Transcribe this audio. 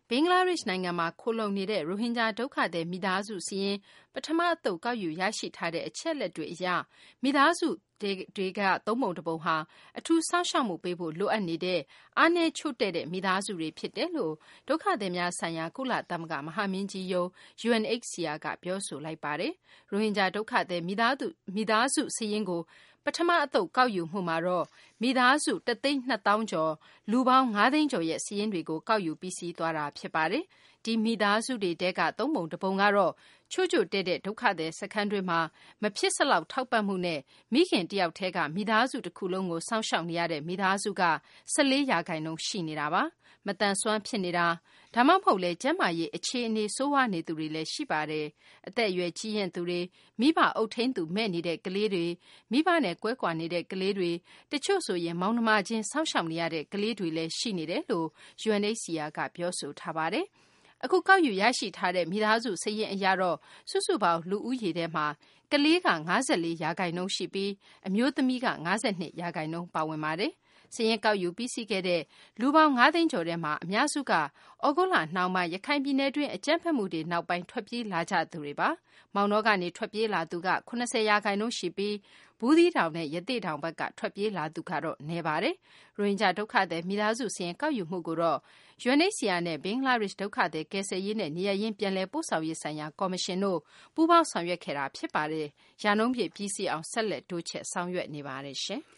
ဘင်္ဂလားဒေ့ရှ်နိုင်ငံမှာခိုလှုံနေတဲ့ရိုဟင်ဂျာဒုက္ခသည်မိသားစုစာရင်းပထမအသုတ်ကောက်ယူရရှိထားတဲ့အချက်အလက်တွေအရမိသားစုတွေကသုံးပုံတစ်ပုံဟာအထူးစောင့်ရှောက်မှုပေးဖို့လိုအပ်နေတဲ့အားနည်းချို့တဲ့တဲ့မိသားစုတွေဖြစ်တယ်လို့ဒုက္ခသည်များဆိုင်ရာကုလသမဂ္ဂမဟာမင်းကြီးရုံး UNHCR ကပြောဆိုလိုက်ပါတယ်။ရိုဟင်ဂျာဒုက္ခသည်မိသားစုစာရင်းကိုပထမအသုတ်ကောက်ယူမှုမှာတော့မိသားစု1,200,000 ကျော်လူပေါင်း9,000,000 ကျော်ရဲ့စာရင်းတွေကိုကောက်ယူပြီးစီးသွားတာဖြစ်ပါတယ်။ဒီမိသားစုတွေတဲကသုံးပုံတစ်ပုံကတော့ချို့တဲ့တဲ့ဒုက္ခသည်စခန်းတွေမှာမဖြစ်စလောက်ထောက်ပံ့မှုနဲ့မိခင်တယောက်တည်းကမိသားစုတစ်ခုလုံးကိုစောင့်ရှောက်နေရတဲ့မိသားစုက14% ရှိနေတာပါ။မတန်ဆွမ်းဖြစ်နေတာဒါမှမဟုတ်လဲကျန်းမာရေးအခြေအနေဆိုးဝါးနေသူတွေလည်းရှိပါတယ်။အသက်အရွယ်ကြီးရင့်သူတွေမိဘအုပ်ထိန်းသူမဲ့နေတဲ့ကလေးတွေမိဘနဲ့ကွဲကွာနေတဲ့ကလေးတွေတချို့ဆိုရင်မောင်နှမချင်းစောင့်ရှောက်နေရတဲ့ကလေးတွေလည်းရှိနေတယ်လို့ UNHCR ကပြောဆိုထားပါတယ်။အခုကောက်ယူရရှိထားတဲ့မိသားစုစာရင်းအရတော့စုစုပေါင်းလူဦးရေထဲမှာကလေးက54%ရှိပြီးအမျိုးသမီးက52%ပါဝင်ပါတယ်။စာရင်းကောက်ယူပြီးစီးခဲ့တဲ့လူပေါင်း9,000,000 ကျော်ထဲမှာအများစုကဩဂုတ်လနှောင်းပိုင်းရခိုင်ပြည်နယ်တွင်းအကြမ်းဖက်မှုတွေနောက်ပိုင်းထွက်ပြေးလာကြသူတွေပါ။မောင်တောကနေထွက်ပြေးလာသူက80%ရှိပြီးဘူးသီးတောင်နဲ့ရသေ့တောင်ဘက်ကထွက်ပြေးလာသူကတော့နည်းပါတယ်။ရိုဟင်ဂျာဒုက္ခသည်မိသားစုစာရင်းကောက်ယူမှုကိုတော့ UNHCR နဲ့ဘင်္ဂလားဒေ့ရှ်ဒုက္ခသည်ကယ်ဆယ်ရေးနဲ့နေရာရင်းပြန်လည်ပို့ဆောင်ရေးဆိုင်ရာကော်မရှင်တို့ပူးပေါင်းဆောင်ရွက်ခဲ့တာဖြစ်ပါတယ်။ရာနှုန်းပြည့်ပြီးစီးအောင်ဆက်လက်တိုးချဲ့ဆောင်ရွက်နေပါတယ်ရှင်။